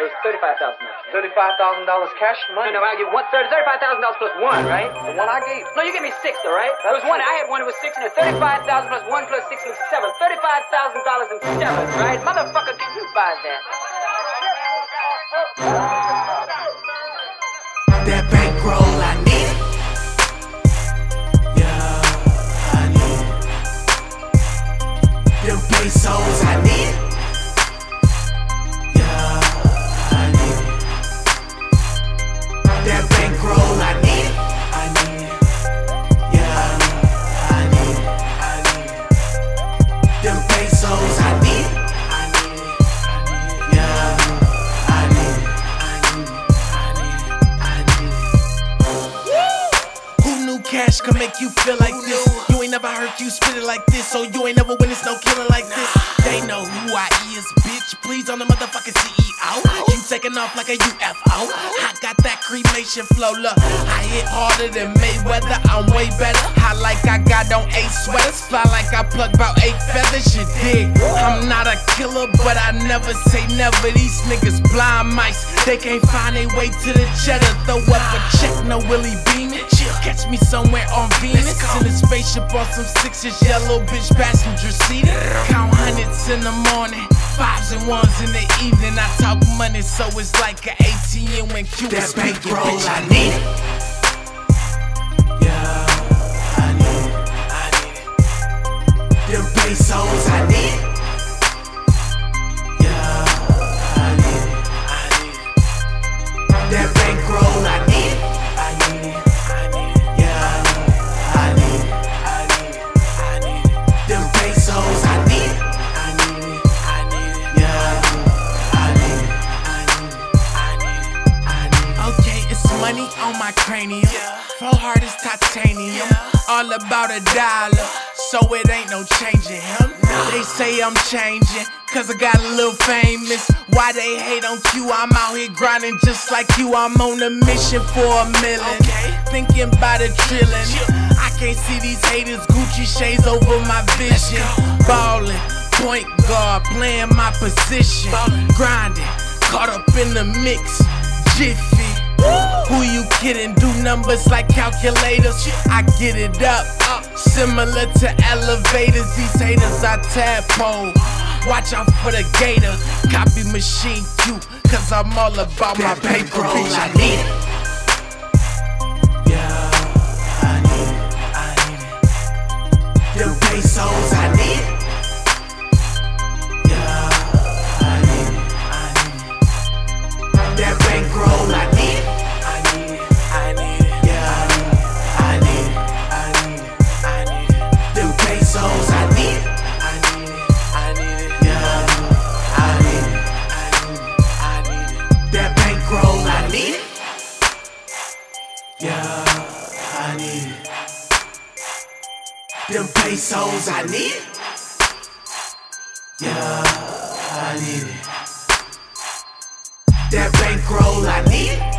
It was $35,000. $35,000 cash money? No, I give $35,000 plus one, right? The one I gave. No, you gave me six, all right? There was one. I had one. It was six, and 35,000 plus one plus six was seven. $35,000 and seven, right? Motherfucker, can you buy that? That bankroll, I need it. Yeah, I need it. Them pesos, I need it. Yeah, I need it. That bankroll, I need it. I need it. Yeah, I need it. I need it. Them pesos, I need it. I need it. Yeah, I need it. Cash can make you feel like this. You ain't never heard you spit it like this, so you ain't never witnessed no killer like this. They know who I is, bitch. Please on the motherfucking CEO. You taking off like a UFO. I got that cremation flow, look. I hit harder than Mayweather. I'm way better. Hot like I got on 8 sweaters. Fly like I plucked about 8 feathers. You dig? I'm not a killer, but I never say never. These niggas blind mice. They can't find their way to the cheddar. Throw up a check, no Willie Beamin'. Catch me somewhere on Venus in a spaceship on some 6's, yellow bitch passenger seated. Count hundreds in the morning, 5s and 1s in the evening. I talk money, so it's like an ATM when Q is speaking. That bankroll, I need it. Yeah, I need it. I need it. Them pesos, I need it. Yeah, I need it. I need it. That bankroll, I need it. Money on my cranium, flow hard as titanium. All about $1, so it ain't no changing him. They say I'm changing, cause I got a little famous. Why they hate on Q? I'm out here grinding just like you. I'm on a mission for $1 million, thinking about $1 trillion. I can't see these haters, Gucci shades over my vision. Ballin', point guard, playing my position. Grinding, caught up in the mix, jiffy. Who you kidding? Do numbers like calculators. I get it up, similar to elevators. These haters I tadpole. Watch out for the gator. Copy machine Q, cause I'm all about that my paper. Bitch, I need it. Yeah, I need it. I need it. Them pesos, I need it. Yeah, I need it. I need it. That bankroll, I need it. Yeah, I need it. Them pesos, I need it. Yeah, I need it. That bankroll, I need it.